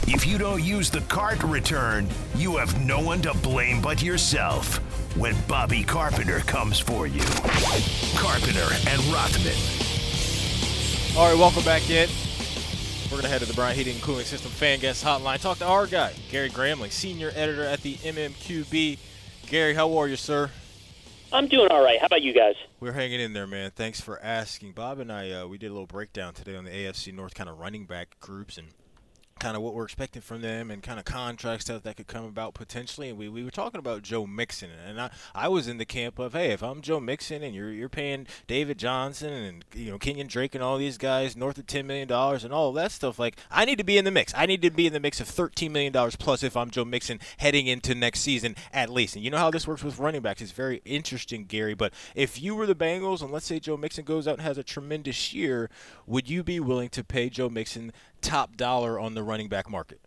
If you don't use the cart return, you have no one to blame but yourself when Bobby Carpenter comes for you. Carpenter and Rothman. All right, welcome back in. We're going to head to the Bryant Heating and Cooling System Fan Guest Hotline. Talk to our guy, Gary Gramling, senior editor at the MMQB. Gary, how are you, sir? I'm doing all right. How about you guys? We're hanging in there, man. Thanks for asking. Bob and I, we did a little breakdown today on the AFC North kind of running back groups and kind of what we're expecting from them and kind of contract stuff that could come about potentially. And we were talking about Joe Mixon. And I was in the camp of, hey, if I'm Joe Mixon and you're paying David Johnson and, Kenyon Drake and all these guys north of $10 million and all of that stuff, like, I need to be in the mix. I need to be in the mix of $13 million plus if I'm Joe Mixon heading into next season at least. And you know how this works with running backs. It's very interesting, Gary. But if you were the Bengals and let's say Joe Mixon goes out and has a tremendous year, would you be willing to pay Joe Mixon top dollar on the running back market?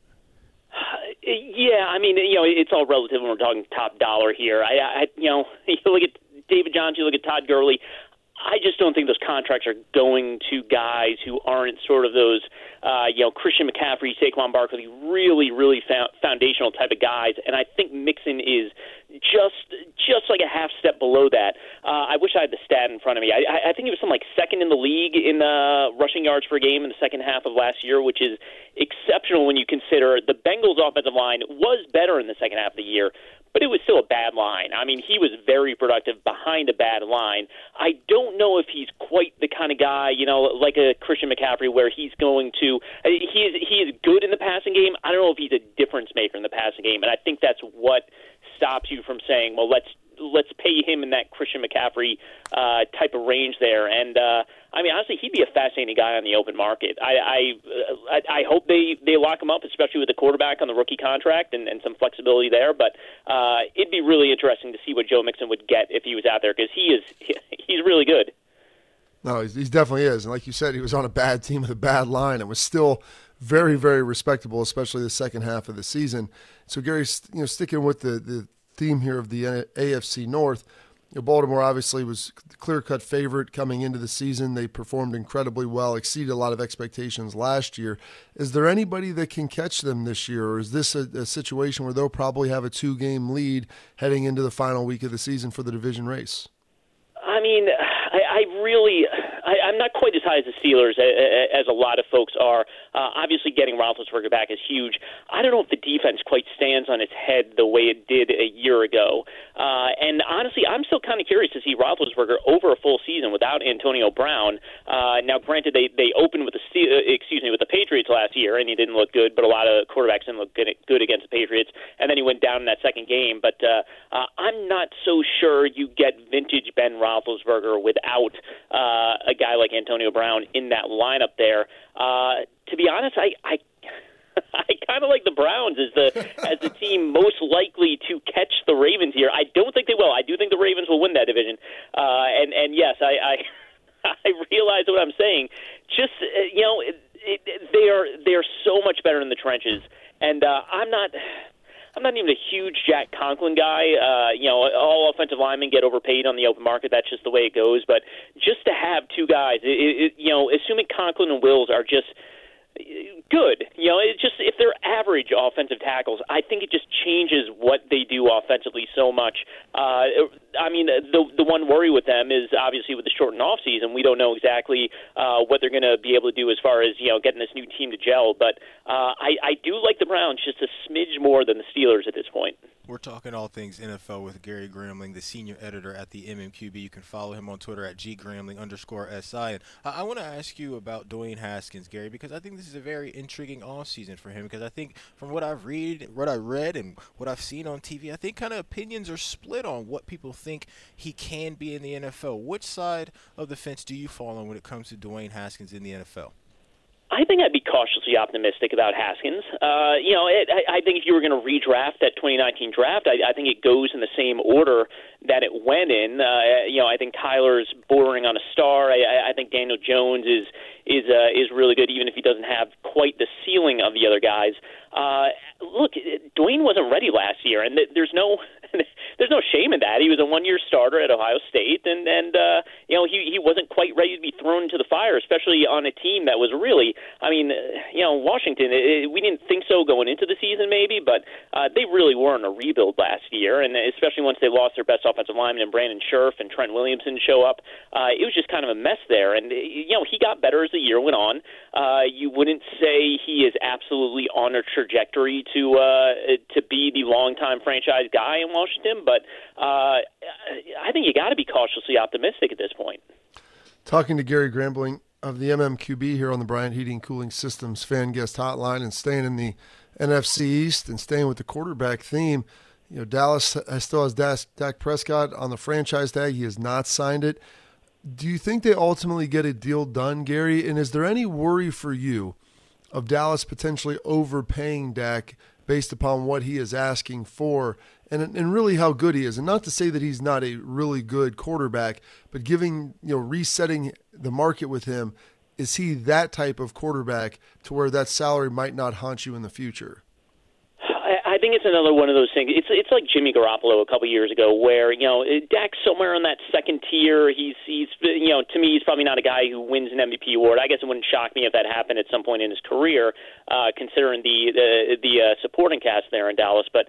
Yeah, I mean, it's all relative when we're talking top dollar here. You look at David Johnson, you look at Todd Gurley. I just don't think those contracts are going to guys who aren't sort of those, Christian McCaffrey, Saquon Barkley, really, really foundational type of guys. And I think Mixon is just like a half step below that. I wish I had the stat in front of me. I think he was something like second in the league in rushing yards per game in the second half of last year, which is exceptional when you consider the Bengals' offensive line was better in the second half of the year, but it was still a bad line. I mean, he was very productive behind a bad line. I don't know if he's quite the kind of guy, like a Christian McCaffrey, where he's going to he is good in the passing game. I don't know if he's a difference maker in the passing game, and I think that's what stops you from saying, well, let's pay him in that Christian McCaffrey type of range there. And I mean, honestly, he'd be a fascinating guy on the open market. I hope they lock him up, especially with the quarterback on the rookie contract and some flexibility there. But it'd be really interesting to see what Joe Mixon would get if he was out there, because he's really good. No, he definitely is. And like you said, he was on a bad team with a bad line and was still very, very respectable, especially the second half of the season. So, Gary, sticking with the theme here of the AFC North, Baltimore obviously was the clear-cut favorite coming into the season. They performed incredibly well, exceeded a lot of expectations last year. Is there anybody that can catch them this year, or is this a situation where they'll probably have a 2-game lead heading into the final week of the season for the division race? I mean, I'm not quite as high as the Steelers as a lot of folks are. Obviously, getting Roethlisberger back is huge. I don't know if the defense quite stands on its head the way it did a year ago. And honestly, I'm still kind of curious to see Roethlisberger over a full season without Antonio Brown. Now, granted, they opened with the Patriots last year, and he didn't look good. But a lot of quarterbacks didn't look good against the Patriots, and then he went down in that second game. But I'm not so sure you get vintage Ben Roethlisberger without a guy like Antonio Brown in that lineup there. To be honest, I kind of like the Browns as the team most likely to catch the Ravens here. I don't think they will. I do think the Ravens will win that division. And yes, I realize what I'm saying. Just they are so much better in the trenches, and I'm not even a huge Jack Conklin guy. All offensive linemen get overpaid on the open market. That's just the way it goes. But just to have two guys, assuming Conklin and Wills are just good, it's just if they're average offensive tackles, I think it just changes what they do offensively so much. I mean, the one worry with them is obviously with the shortened off season, we don't know exactly what they're going to be able to do as far as getting this new team to gel. But I do like the Browns just a smidge more than the Steelers at this point. We're talking all things NFL with Gary Gramling, the senior editor at the MMQB. You can follow him on Twitter at @GGramling_SI. And I want to ask you about Dwayne Haskins, Gary, because I think this is a very intriguing offseason for him. Because I think from what I read, and what I've seen on TV, I think kind of opinions are split on what people think he can be in the NFL. Which side of the fence do you fall on when it comes to Dwayne Haskins in the NFL? I think I'd be cautiously optimistic about Haskins. I think if you were going to redraft that 2019 draft, I think it goes in the same order that it went in. I think Kyler's bordering on a star. I think Daniel Jones is really good, even if he doesn't have quite the ceiling of the other guys. Look, Dwayne wasn't ready last year, and there's no shame in that. He was a one-year starter at Ohio State, and he wasn't quite ready to be thrown into the fire, especially on a team that was really, Washington, we didn't think so going into the season maybe, but they really were in a rebuild last year, and especially once they lost their best offensive lineman, and Brandon Scherf and Trent Williamson show up, it was just kind of a mess there, and he got better as the year went on. You wouldn't say he is absolutely on a trajectory to be the longtime franchise guy in Washington, but I think you got to be cautiously optimistic at this point. Talking to Gary Grambling of the MMQB here on the Bryant Heating Cooling Systems Fan Guest Hotline, and staying in the NFC East and staying with the quarterback theme. Dallas still has Dak Prescott on the franchise tag. He has not signed it. Do you think they ultimately get a deal done, Gary? And is there any worry for you of Dallas potentially overpaying Dak based upon what he is asking for and really how good he is? And not to say that he's not a really good quarterback, but resetting the market with him, is he that type of quarterback to where that salary might not haunt you in the future? I think it's another one of those things. It's like Jimmy Garoppolo a couple years ago, where Dak's somewhere on that second tier. He's to me, he's probably not a guy who wins an MVP award. I guess it wouldn't shock me if that happened at some point in his career, considering the supporting cast there in Dallas. But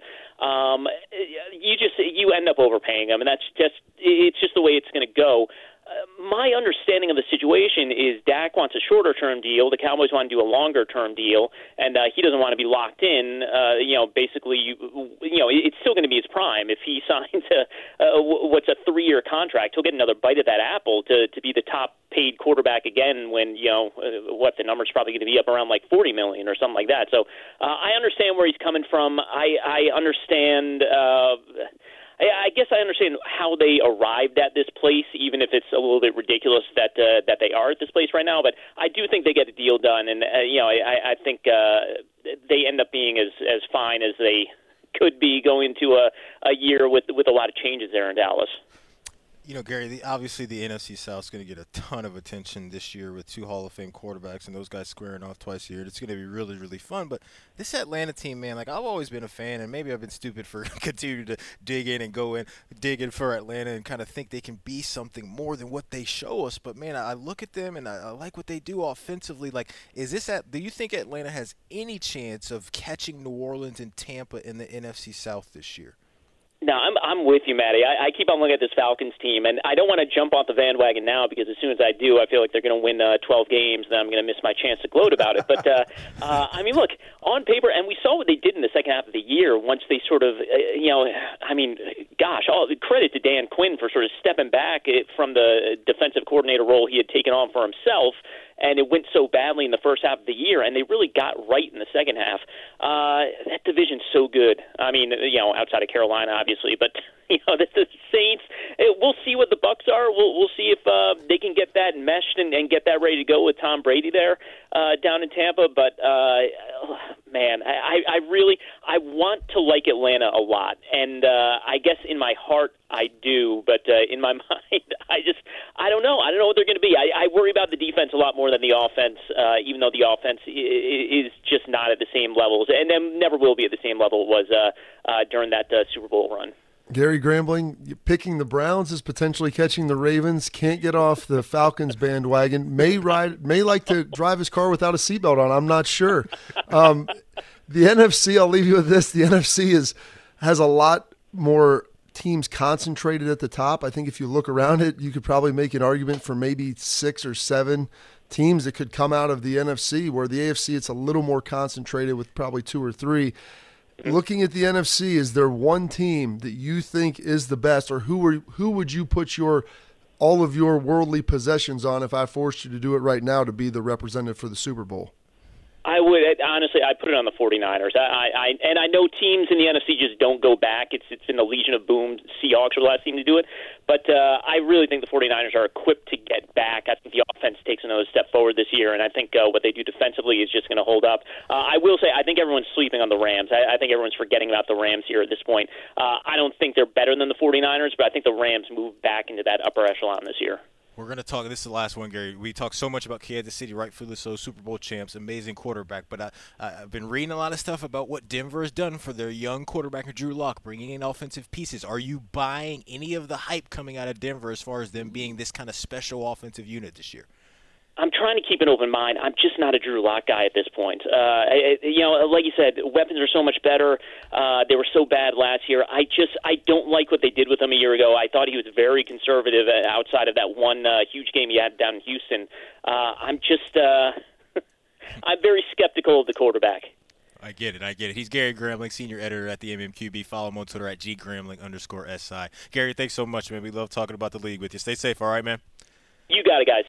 you end up overpaying him, and it's just the way it's going to go. My understanding of the situation is Dak wants a shorter-term deal. The Cowboys want to do a longer-term deal, and he doesn't want to be locked in. Basically, it's still going to be his prime. If he signs what's a 3-year contract, he'll get another bite at that apple to be the top-paid quarterback again when, the number's probably going to be up around like $40 million or something like that. So I understand where he's coming from. I understand I guess I understand how they arrived at this place, even if it's a little bit ridiculous that they are at this place right now. But I do think they get a deal done, and I think they end up being as fine as they could be going into a year with a lot of changes there in Dallas. Gary, obviously the NFC South is going to get a ton of attention this year with 2 Hall of Fame quarterbacks and those guys squaring off twice a year. It's going to be really, really fun. But this Atlanta team, man, I've always been a fan, and maybe I've been stupid for continuing to dig in for Atlanta and kind of think they can be something more than what they show us. But, man, I look at them and I like what they do offensively. Do you think Atlanta has any chance of catching New Orleans and Tampa in the NFC South this year? No, I'm with you, Matty. I keep on looking at this Falcons team, and I don't want to jump off the bandwagon now because as soon as I do, I feel like they're going to win 12 games, and I'm going to miss my chance to gloat about it. But, look, on paper, and we saw what they did in the second half of the year once they sort of, all credit to Dan Quinn for sort of stepping back from the defensive coordinator role he had taken on for himself, and it went so badly in the first half of the year, and they really got right in the second half. That division's so good. Outside of Carolina, obviously, but the Saints. We'll see what the Bucs are. We'll see if they can get that meshed and get that ready to go with Tom Brady there down in Tampa. But man, I want to like Atlanta a lot, and I guess in my heart I do, but in my mind I don't know. I don't know what they're going to be. I worry about the defense a lot more than the offense, even though the offense is just not at the same levels, and then never will be at the same level it was during that Super Bowl run. Gary Grambling, picking the Browns is potentially catching the Ravens. Can't get off the Falcons bandwagon. May like to drive his car without a seatbelt on. I'm not sure. The NFC, I'll leave you with this. The NFC has a lot more teams concentrated at the top. I think if you look around it, you could probably make an argument for maybe 6 or 7 teams that could come out of the NFC, where the AFC, it's a little more concentrated with probably 2 or 3. Looking at the NFC, is there one team that you think is the best, or who would you put all of your worldly possessions on if I forced you to do it right now to be the representative for the Super Bowl? I would honestly. I put it on the 49ers. I know teams in the NFC just don't go back. It's been the Legion of Boom. Seahawks are the last team to do it, but I really think the 49ers are equipped to get back. I think the offense takes another step forward this year, and I think what they do defensively is just going to hold up. I will say I think everyone's sleeping on the Rams. I think everyone's forgetting about the Rams here at this point. I don't think they're better than the 49ers, but I think the Rams move back into that upper echelon this year. We're going to talk – this is the last one, Gary. We talk so much about Kansas City, rightfully so, Super Bowl champs, amazing quarterback. But I've been reading a lot of stuff about what Denver has done for their young quarterback, Drew Lock, bringing in offensive pieces. Are you buying any of the hype coming out of Denver as far as them being this kind of special offensive unit this year? I'm trying to keep an open mind. I'm just not a Drew Lock guy at this point. Like you said, weapons are so much better. They were so bad last year. I don't like what they did with him a year ago. I thought he was very conservative outside of that one huge game he had down in Houston. I'm very skeptical of the quarterback. I get it. He's Gary Gramling, senior editor at the MMQB. Follow him on Twitter at @GGramling_SI. Gary, thanks so much, man. We love talking about the league with you. Stay safe, all right, man? You got it, guys.